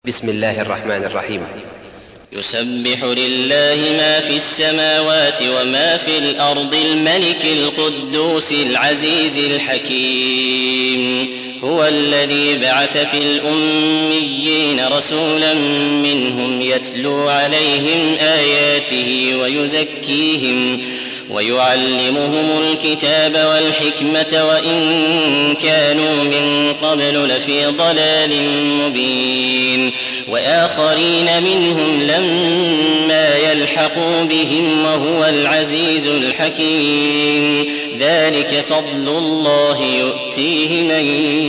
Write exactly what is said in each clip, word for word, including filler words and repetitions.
بسم الله الرحمن الرحيم. يسبح لله ما في السماوات وما في الأرض الملك القدوس العزيز الحكيم. هو الذي بعث في الأميين رسولا منهم يتلو عليهم آياته ويزكيهم ويعلمهم الكتاب والحكمة وإن كانوا من قبل لفي ضلال مبين، وآخرين منهم لما يلحقوا بهم وهو العزيز الحكيم. ذلك فضل الله يؤتيه من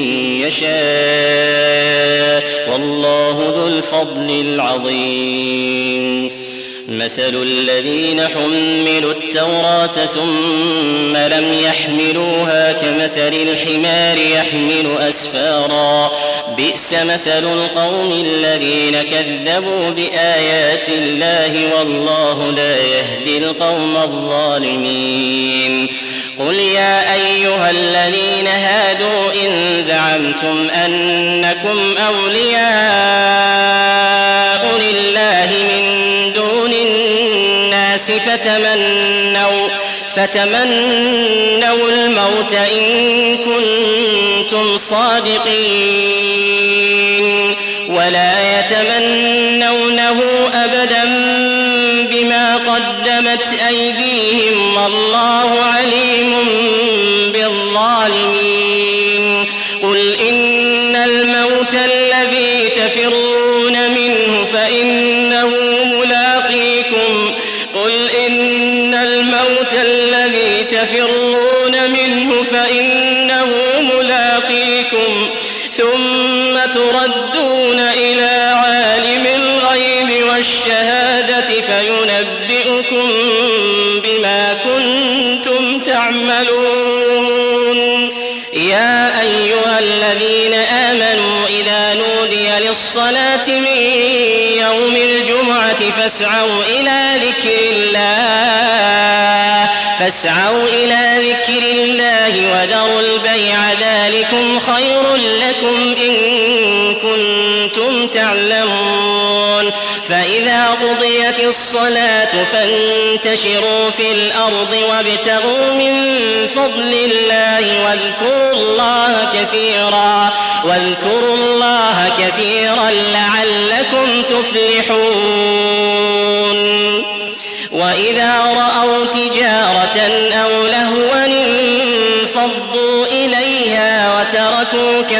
يشاء والله ذو الفضل العظيم. مثل الذين حملوا التوراة ثم لم يحملوها كمثل الحمار يحمل أسفارا، بئس مثل القوم الذين كذبوا بآيات الله والله لا يهدي القوم الظالمين. قل يا أيها الذين هادوا إن زعمتم أنكم أولياء لله من فتمنوا, فتمنوا الموت إن كنتم صادقين ولا يتمنونه أبدا بما قدمت أيديهم والله عليم بالظالمين. قل إن الموت الذي تفرون منه فإنه ملاقيكم قل إن الموت الذي تفرون منه فإنه ملاقيكم ثم تردون إلى عالم الغيب والشهادة فينبئكم بما كنتم تعملون. يا أيها الذين آمنوا إذا نودي للصلاة من يوم الجمعة فاسعوا إلى ذكر الله فاسعوا إلى ذكر الله وذروا البيع ذلكم خير لكم إن كنتم تعلمون. فإذا قضيت الصلاة فانتشروا في الأرض وابتغوا من فضل الله واذكروا الله كثيرا واذكروا الله كثيرا لعلكم تفلحون. وإذا رأوا تجارة أو لهوا انفضوا إليها وتركوك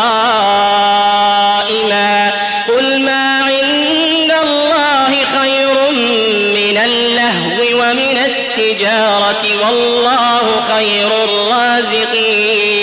قائما قل ما عند الله خير من اللهو ومن التجارة والله خير الرازقين.